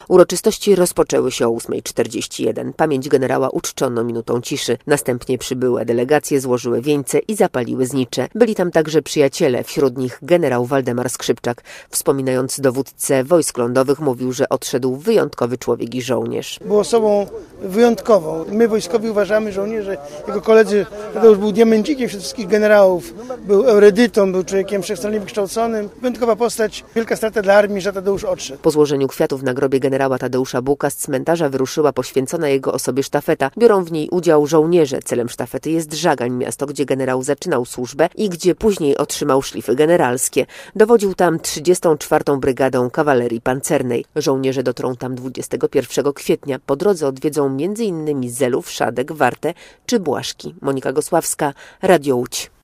Uroczystości rozpoczęły się o 8:41. Pamięć generała uczczono minutą ciszy. Następnie przybyłe delegacje złożyły wieńce i zapaliły znicze. Byli tam także przyjaciele, wśród nich generał Waldemar Skrzypczak. Wspominając dowódcę wojsk lądowych, mówił, że odszedł wyjątkowy człowiek i żołnierz. Był osobą wyjątkową. My wojskowi uważamy, żołnierze, jego koledzy, Tadeusz był diamencikiem wśród wszystkich generałów, był erudytą, był człowiekiem wszechstronnie wykształconym. Wyjątkowa postać, wielka strata dla armii, że Tadeusz odszedł. Po złożeniu kwiatów na grobie generała Tadeusza Bułka z cmentarza wyruszyła poświęcona jego osobie sztafeta. Biorą w niej udział żołnierze. Celem sztafety jest Żagań, miasto, gdzie generał zaczynał służbę i gdzie później otrzymał szlify generalskie. Dowodził tam 34. Brygadą Kawalerii Pancernej. Żołnierze dotrą tam 21 kwietnia. Po drodze odwiedzą m.in. Zelów, Szadek, Wartę czy Błaszki. Monika Gosławska, Radio Łódź.